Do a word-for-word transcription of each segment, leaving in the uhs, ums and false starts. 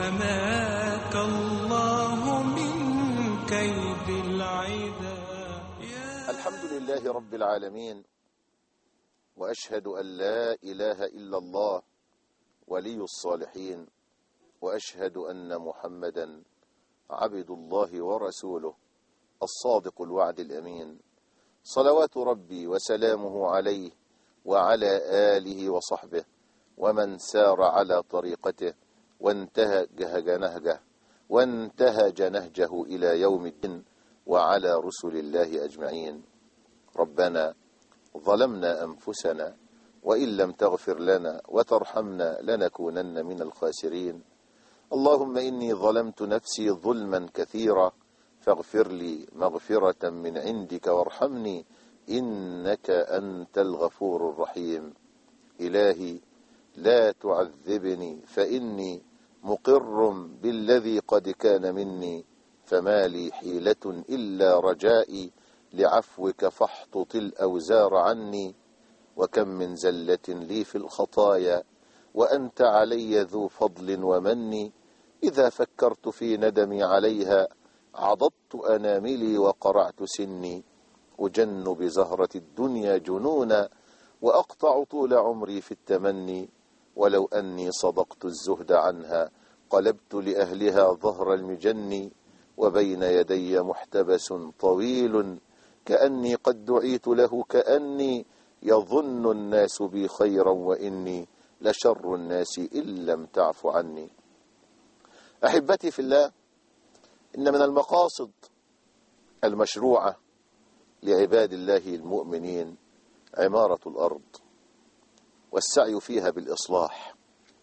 حماك الله من كيد العدا. الحمد لله رب العالمين، وأشهد أن لا إله إلا الله ولي الصالحين، وأشهد أن محمدا عبد الله ورسوله الصادق الوعد الأمين، صلوات ربي وسلامه عليه وعلى آله وصحبه ومن سار على طريقته وانتهج نهجه وانتهج نهجه إلى يوم الدين، وعلى رسل الله أجمعين. ربنا ظلمنا أنفسنا وإن لم تغفر لنا وترحمنا لنكونن من الخاسرين. اللهم إني ظلمت نفسي ظلما كثيرا فاغفر لي مغفرة من عندك وارحمني إنك أنت الغفور الرحيم. إلهي لا تعذبني فإني مقر بالذي قد كان مني، فما لي حيلة إلا رجائي لعفوك فاحطط الأوزار عني. وكم من زلة لي في الخطايا وأنت علي ذو فضل ومن، إذا فكرت في ندمي عليها عضضت أناملي وقرعت سني. أجن بزهرة الدنيا جنونا وأقطع طول عمري في التمني، ولو أني صدقت الزهد عنها قلبت لأهلها ظهر المجن. وبين يدي محتبس طويل كأني قد دعيت له كأني يظن الناس بي خيرا وإني لشر الناس إن لم تعف عني. أحبتي في الله، إن من المقاصد المشروعة لعباد الله المؤمنين عمارة الأرض والسعي فيها بالإصلاح.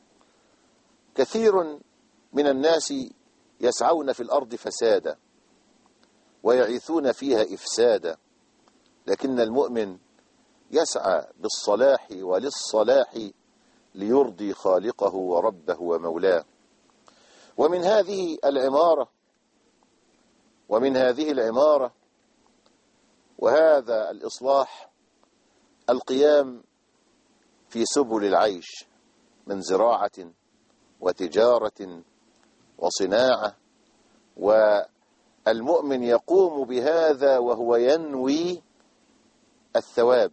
كثير من الناس يسعون في الأرض فسادا ويعيثون فيها إفسادا، لكن المؤمن يسعى بالصلاح وللصلاح ليرضي خالقه وربه ومولاه. ومن هذه العمارة ومن هذه العمارة وهذا الإصلاح القيام في سبل العيش من زراعة وتجارة وصناعة، والمؤمن يقوم بهذا وهو ينوي الثواب،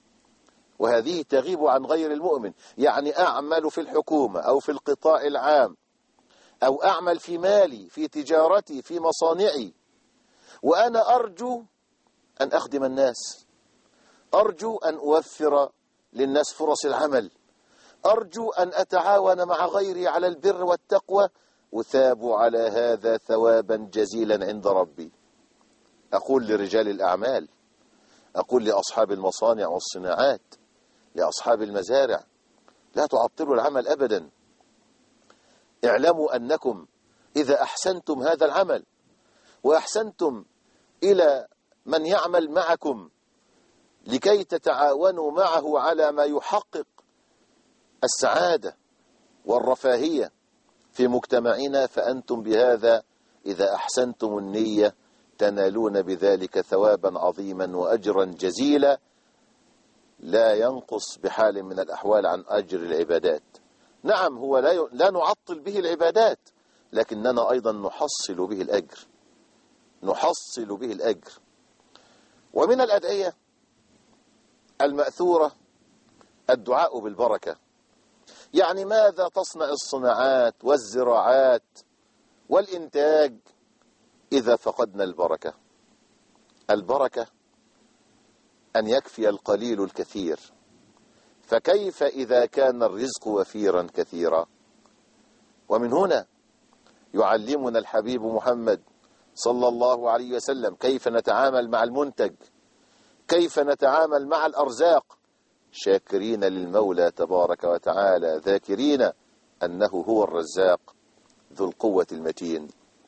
وهذه تغيب عن غير المؤمن. يعني أعمل في الحكومة أو في القطاع العام أو أعمل في مالي في تجارتي في مصانعي، وأنا أرجو أن أخدم الناس، أرجو أن أوفر للناس فرص العمل، أرجو أن أتعاون مع غيري على البر والتقوى، أثاب على هذا ثوابا جزيلا عند ربي. أقول لرجال الأعمال، أقول لأصحاب المصانع والصناعات، لأصحاب المزارع، لا تعطلوا العمل أبدا. اعلموا أنكم إذا أحسنتم هذا العمل وأحسنتم إلى من يعمل معكم لكي تتعاونوا معه على ما يحقق السعادة والرفاهية في مجتمعنا، فأنتم بهذا إذا أحسنتم النية تنالون بذلك ثوابا عظيما وأجرا جزيلا لا ينقص بحال من الأحوال عن أجر العبادات. نعم، هو لا لا نعطل به العبادات، لكننا أيضا نحصل به الأجر نحصل به الأجر. ومن الأدعية المأثورة الدعاء بالبركة. يعني ماذا تصنع الصناعات والزراعات والإنتاج إذا فقدنا البركة؟ البركة أن يكفي القليل الكثير، فكيف إذا كان الرزق وفيرا كثيرا؟ ومن هنا يعلمنا الحبيب محمد صلى الله عليه وسلم كيف نتعامل مع المنتج، كيف نتعامل مع الأرزاق، شاكرين للمولى تبارك وتعالى ذاكرين أنه هو الرزاق ذو القوة المتين.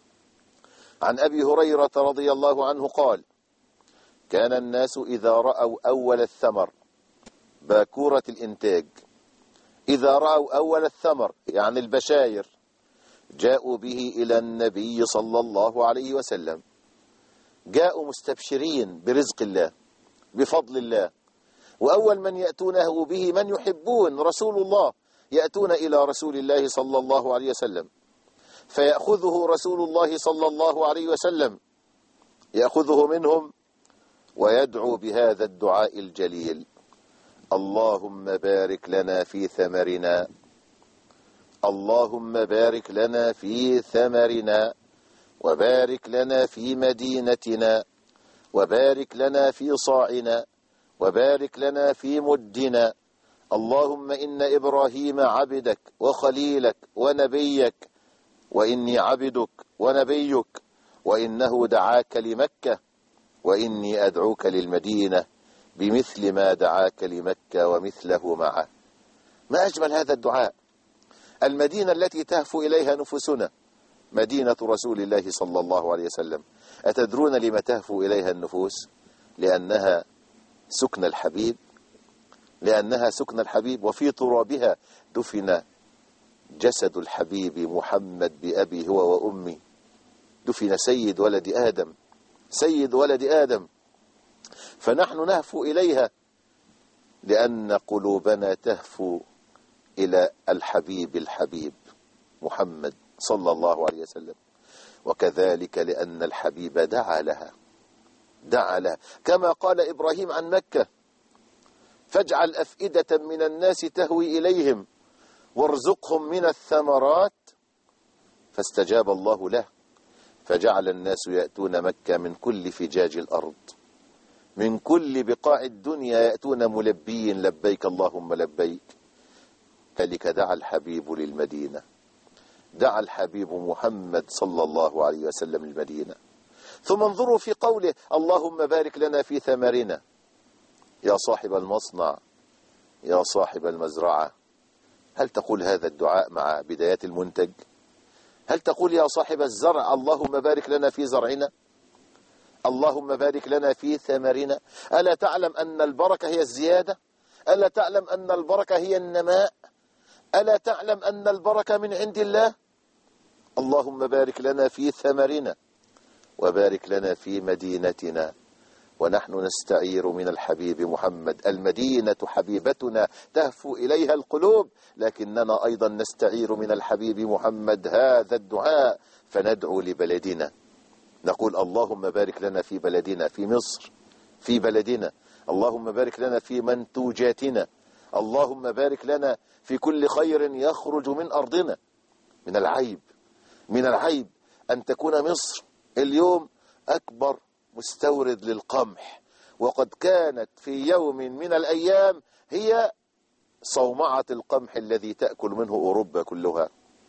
عن أبي هريرة رضي الله عنه قال: كان الناس إذا رأوا أول الثمر باكورة الإنتاج، إذا رأوا أول الثمر يعني البشاير، جاءوا به إلى النبي صلى الله عليه وسلم، جاءوا مستبشرين برزق الله بفضل الله. وأول من يأتونه به من يحبون رسول الله، يأتون إلى رسول الله صلى الله عليه وسلم فيأخذه رسول الله صلى الله عليه وسلم، يأخذه منهم ويدعو بهذا الدعاء الجليل: اللهم بارك لنا في ثمرنا، اللهم بارك لنا في ثمرنا، وبارك لنا في مدينتنا، وبارك لنا في صاعنا، وبارك لنا في مدنا. اللهم إن إبراهيم عبدك وخليلك ونبيك، وإني عبدك ونبيك، وإنه دعاك لمكة، وإني أدعوك للمدينة بمثل ما دعاك لمكة ومثله معه. ما أجمل هذا الدعاء. المدينة التي تهفو إليها نفوسنا مدينة رسول الله صلى الله عليه وسلم. أتدرون لما تهفو إليها النفوس؟ لأنها سكن الحبيب، لأنها سكن الحبيب، وفي ترابها دفن جسد الحبيب محمد بأبي هو وأمي، دفن سيد ولد آدم، سيد ولد آدم. فنحن نهفو إليها لأن قلوبنا تهفو إلى الحبيب الحبيب محمد صلى الله عليه وسلم، وكذلك لأن الحبيب دعا لها، دعا لها كما قال إبراهيم عن مكة: فاجعل أفئدة من الناس تهوي إليهم وارزقهم من الثمرات، فاستجاب الله له، فجعل الناس يأتون مكة من كل فجاج الأرض، من كل بقاع الدنيا يأتون ملبيين لبيك اللهم لبيك. ذلك دعا الحبيب للمدينة، دعا الحبيب محمد صلى الله عليه وسلم للمدينة. ثم انظروا في قوله: اللهم بارك لنا في ثمرنا. يا صاحب المصنع، يا صاحب المزرعة، هل تقول هذا الدعاء مع بدايات المنتج؟ هل تقول يا صاحب الزرع: اللهم بارك لنا في زرعنا، اللهم بارك لنا في ثمرنا؟ ألا تعلم أن البركة هي الزيادة؟ ألا تعلم أن البركة هي النماء؟ ألا تعلم أن البركة من عند الله؟ اللهم بارك لنا في ثمرنا، وبارك لنا في مدينتنا. ونحن نستعير من الحبيب محمد. المدينة حبيبتنا تهفو إليها القلوب، لكننا أيضا نستعير من الحبيب محمد هذا الدعاء، فندعو لبلدنا، نقول: اللهم بارك لنا في بلدنا، في مصر، في بلدنا. اللهم بارك لنا في منتوجاتنا، اللهم بارك لنا في كل خير يخرج من أرضنا. من العيب، من العيب أن تكون مصر اليوم أكبر مستورد للقمح، وقد كانت في يوم من الأيام هي صومعة القمح الذي تأكل منه أوروبا كلها.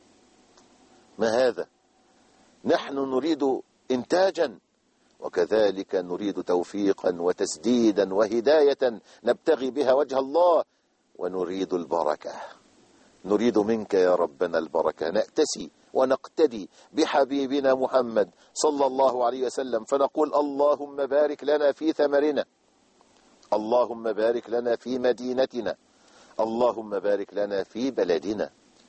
ما هذا؟ نحن نريد إنتاجا، وكذلك نريد توفيقا وتسديدا وهداية نبتغي بها وجه الله، ونريد البركة، نريد منك يا ربنا البركة. نأتسي ونقتدي بحبيبنا محمد صلى الله عليه وسلم، فنقول: اللهم بارك لنا في ثمرنا، اللهم بارك لنا في مدينتنا، اللهم بارك لنا في بلدنا،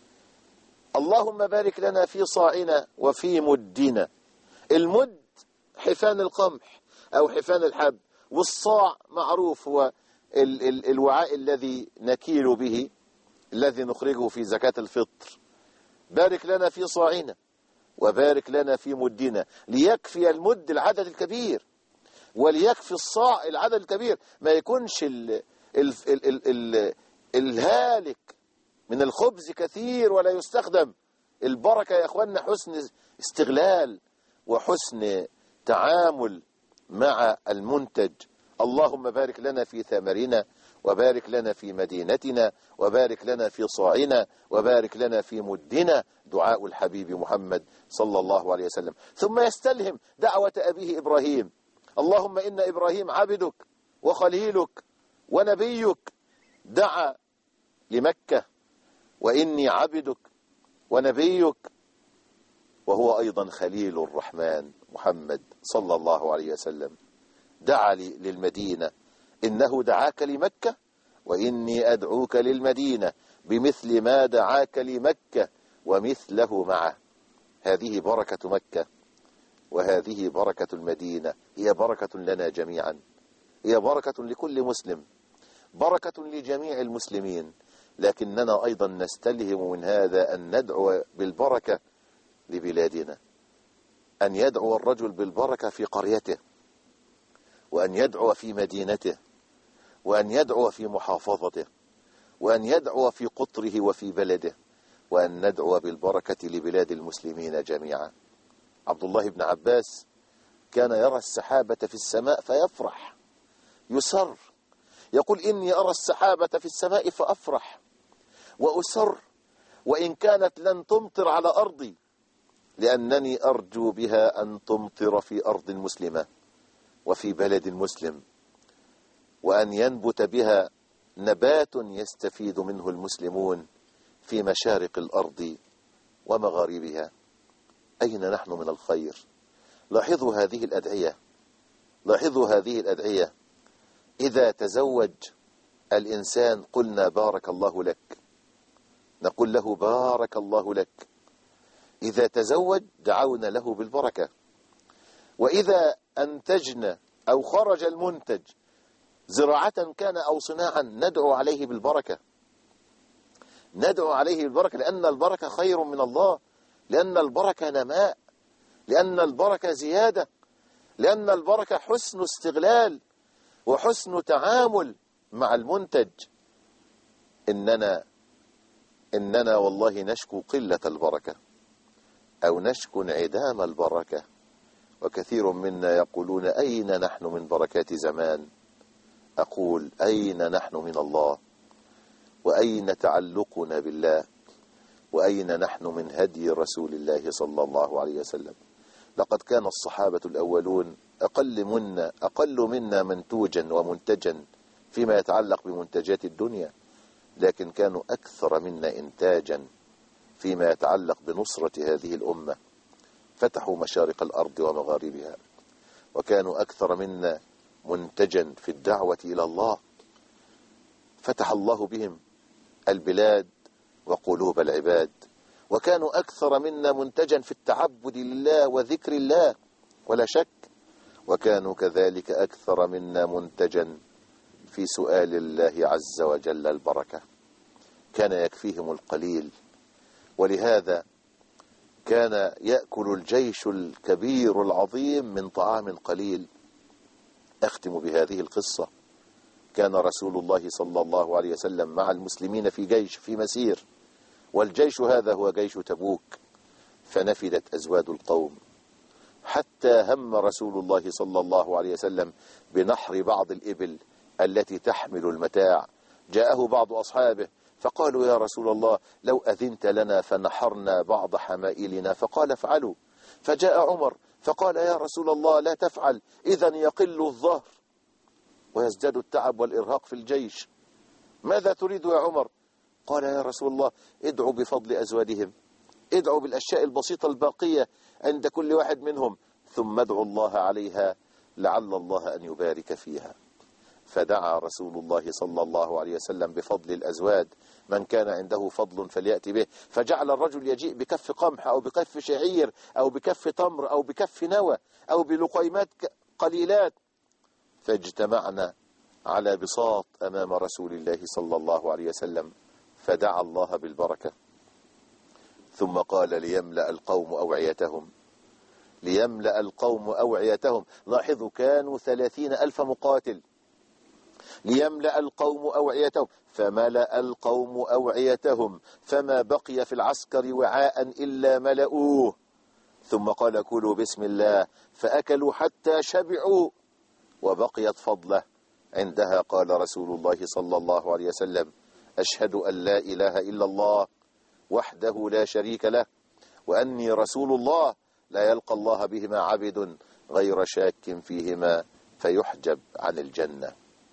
اللهم بارك لنا في صاعنا وفي مدنا. المد حفان القمح أو حفان الحب، والصاع معروف هو ال ال الوعاء الذي نكيل به، الذي نخرجه في زكاة الفطر. بارك لنا في صاعنا وبارك لنا في مدنا، ليكفي المد العدد الكبير، وليكفي الصاع العدد الكبير، ما يكونش ال ال ال ال ال الهالك من الخبز كثير ولا يستخدم. البركة يا أخوانا حسن استغلال وحسن تعامل مع المنتج. اللهم بارك لنا في ثمرنا، وبارك لنا في مدينتنا، وبارك لنا في صاعنا، وبارك لنا في مدنا. دعاء الحبيب محمد صلى الله عليه وسلم. ثم يستلهم دعوة أبيه إبراهيم: اللهم إن إبراهيم عبدك وخليلك ونبيك، دعا لمكة: وإني عبدك ونبيك، وهو أيضا خليل الرحمن محمد صلى الله عليه وسلم. دعا للمدينة: إنه دعاك لمكة، وإني أدعوك للمدينة بمثل ما دعاك لمكة ومثله معه. هذه بركة مكة، وهذه بركة المدينة، هي بركة لنا جميعا، هي بركة لكل مسلم، بركة لجميع المسلمين. لكننا أيضا نستلهم من هذا أن ندعو بالبركة لبلادنا أن يدعو الرجل بالبركة في قريته، وأن يدعو في مدينته، وأن يدعو في محافظته، وأن يدعو في قطره وفي بلده، وأن ندعو بالبركة لبلاد المسلمين جميعا. عبد الله بن عباس كان يرى السحابة في السماء فيفرح يسر، يقول إني أرى السحابة في السماء فأفرح وأسر وإن كانت لن تمطر على أرضي، لأنني أرجو بها أن تمطر في أرض مسلمة وفي بلد مسلم، وأن ينبت بها نبات يستفيد منه المسلمون في مشارق الأرض ومغاربها. أين نحن من الخير؟ لاحظوا هذه الأدعية، لاحظوا هذه الأدعية. إذا تزوج الإنسان قلنا بارك الله لك، نقول له بارك الله لك. إذا تزوج دعونا له بالبركة. وإذا أنتجنا أو خرج المنتج زراعة كان أو صناعا ندعو عليه بالبركة، ندعو عليه بالبركة، لأن البركة خير من الله، لأن البركة نماء، لأن البركة زيادة، لأن البركة حسن استغلال وحسن تعامل مع المنتج. إننا إننا والله نشكو قلة البركة أو نشكو انعدام البركة، وكثير منا يقولون أين نحن من بركات زمان؟ أقول أين نحن من الله؟ وأين تعلقنا بالله؟ وأين نحن من هدي رسول الله صلى الله عليه وسلم؟ لقد كان الصحابة الأولون أقل منا أقل منا منتوجا ومنتجا فيما يتعلق بمنتجات الدنيا، لكن كانوا أكثر منا إنتاجا فيما يتعلق بنصرة هذه الأمة. فتحوا مشارق الأرض ومغاربها، وكانوا أكثر منا منتجا في الدعوة إلى الله. فتح الله بهم البلاد وقلوب العباد، وكانوا أكثر منا منتجا في التعبد لله وذكر الله ولا شك، وكانوا كذلك أكثر منا منتجا في سؤال الله عز وجل البركة. كان يكفيهم القليل، ولهذا كان يأكل الجيش الكبير العظيم من طعام قليل. أختم بهذه القصة. كان رسول الله صلى الله عليه وسلم مع المسلمين في جيش في مسير، والجيش هذا هو جيش تبوك، فنفدت أزواد القوم، حتى هم رسول الله صلى الله عليه وسلم بنحر بعض الإبل التي تحمل المتاع. جاءه بعض أصحابه فقالوا يا رسول الله لو أذنت لنا فنحرنا بعض حمائلنا، فقال افعلوا. فجاء عمر فقال يا رسول الله لا تفعل، إذن يقل الظهر ويزداد التعب والإرهاق في الجيش. ماذا تريد يا عمر؟ قال يا رسول الله ادعوا بفضل أزوادهم، ادعوا بالأشياء البسيطة الباقية عند كل واحد منهم، ثم ادعوا الله عليها لعل الله أن يبارك فيها. فدعا رسول الله صلى الله عليه وسلم بفضل الأزواد، من كان عنده فضل فليأتي به. فجعل الرجل يجيء بكف قمح أو بكف شعير أو بكف تمر أو بكف نوى أو بلقيمات قليلات، فاجتمعنا على بساط أمام رسول الله صلى الله عليه وسلم، فدعا الله بالبركة، ثم قال ليملأ القوم أوعيتهم، ليملأ القوم أوعيتهم. لاحظوا كانوا ثلاثين ألف مقاتل، ليملأ القوم أوعيتهم، فملأ القوم أوعيتهم فما بقي في العسكر وعاء إلا ملأوه، ثم قال كلوا بسم الله، فأكلوا حتى شبعوا وبقيت فضله. عندها قال رسول الله صلى الله عليه وسلم أشهد أن لا إله إلا الله وحده لا شريك له وأني رسول الله، لا يلقى الله بهما عبد غير شاك فيهما فيحجب عن الجنة.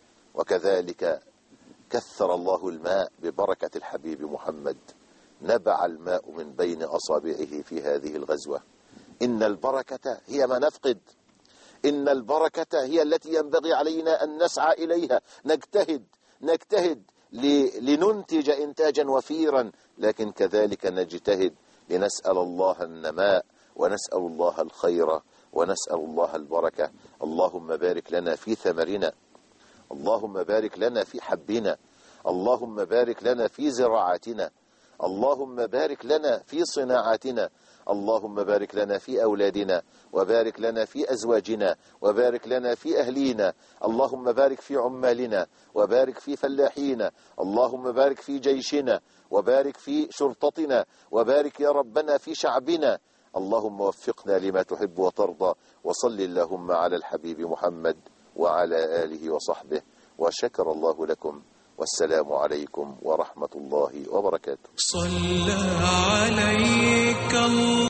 وكذلك كثر الله الماء ببركة الحبيب محمد، نبع الماء من بين أصابعه في هذه الغزوة. إن البركة هي ما نفقد، إن البركة هي التي ينبغي علينا أن نسعى إليها، نجتهد نجتهد لننتج إنتاجا وفيرا، لكن كذلك نجتهد لنسأل الله النماء ونسأل الله الخير ونسأل الله البركة. اللهم بارك لنا في ثمرنا، اللهم بارك لنا في حبنا، اللهم بارك لنا في زراعتنا، اللهم بارك لنا في صناعاتنا، اللهم بارك لنا في أولادنا، وبارك لنا في أزواجنا، وبارك لنا في أهلينا، اللهم بارك في عمالنا، وبارك في فلاحينا، اللهم بارك في جيشنا، وبارك في شرطتنا، وبارك يا ربنا في شعبنا. اللهم وفقنا لما تحب وترضى. وصل اللهم على الحبيب محمد وعلى آله وصحبه، وشكر الله لكم، والسلام عليكم ورحمة الله وبركاته. صلى عليك الله